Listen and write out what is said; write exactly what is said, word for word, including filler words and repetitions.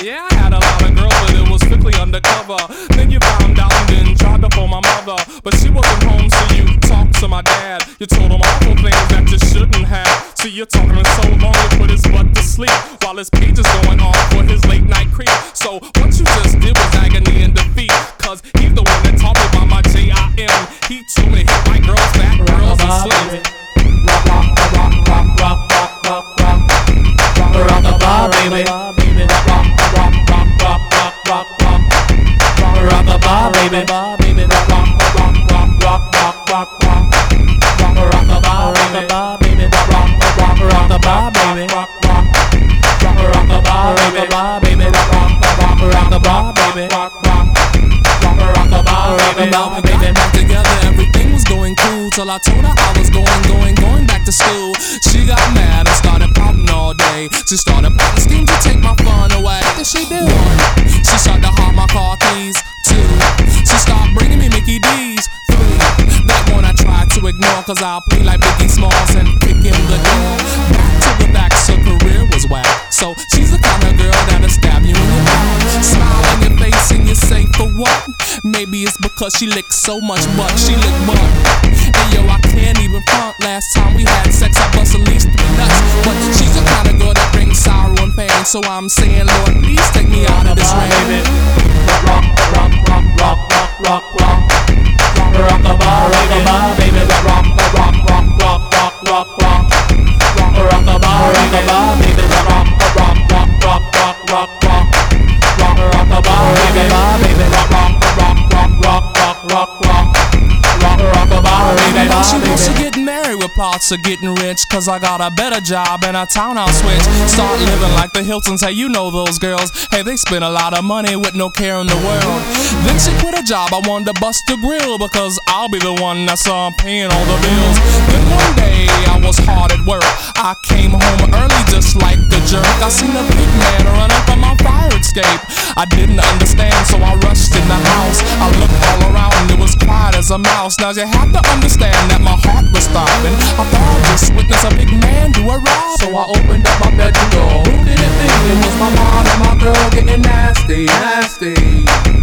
yeah, I had a lot of girls, but it was strictly undercover. Then you found out and then tried to phone my mother, but she wasn't home, so you talked to my dad. You told him awful things that you shouldn't have. See, you're talking to so long, you put his butt to sleep while his page is going on for his late night creep. So what you just did was agony and defeat, cause he's the one that taught me about my J I M. He told me hit white girls, fat girls, and slim. Rock, rock, rock, rock, rock, rock, rock, rock, rock, rock the bar, baby. Rock, rock, rock, rock, rock, rock, rock, rock, rock the bar, baby. Rock, rock, rock, rock, rock, rock, rock, rock, rock the bar, baby. Rock, rock, rock, rock the bar, baby. Rock, rock, rock the bar, baby. Rock, rock, rock the bar, baby. Rock, rock, rock the bar, baby. About we got back together, everything was going cool till I told her I was going, going, going back to school. She got mad and started pouting all day. She started plotting schemes to take my fun away. What did she do? One, she started to haunt my car keys. Two, she started bringing me Mickey D's. Three, that one I tried to ignore, cause I'll play like Biggie Smalls and kick in the door. Back to the back, so career was whack. So she's the kind of girl that'll stab you in your back. Smile in your face and you say, for what? Maybe it's because she licked so much butt, she licked butt. And yo, I can't even front. Last time we had sex, I bust at least three nuts. But she's the kind of girl that brings sorrow and pain. So I'm saying, Lord, please take me out of this rain. Rock, rock, rock, rock, rock, rock, rock, rock the bar, rock the bar, baby. Rock, rock, rock, rock, rock, rock, rock, rock, rock the bar, rock the bar, baby. Rock, rock, rock, rock, rock, rock, rock, rock, rock the bar, baby. Rock, rock, rock, rock, rock, rock, rock, rock, rock the bar, baby. Now she wants to get married with plots of getting rich, cause I got a better job and a townhouse switch. Start living like the Hiltons, hey, you know those girls. Hey, they spend a lot of money with no care in the world. Then she quit a job, I wanted to bust the grill, because I'll be the one that's uh, paying all the bills. Then one day I was hard at work, I came home early just like a jerk. I seen a big man running from my fire escape. I didn't understand, so I rushed in the house. I looked all around, it was quiet as a mouse. Now you have to understand that my heart was throbbing. I thought I just witnessed a big man do a rob. So I opened up my bedroom door. Who did it think it was my mom and my girl getting nasty, nasty?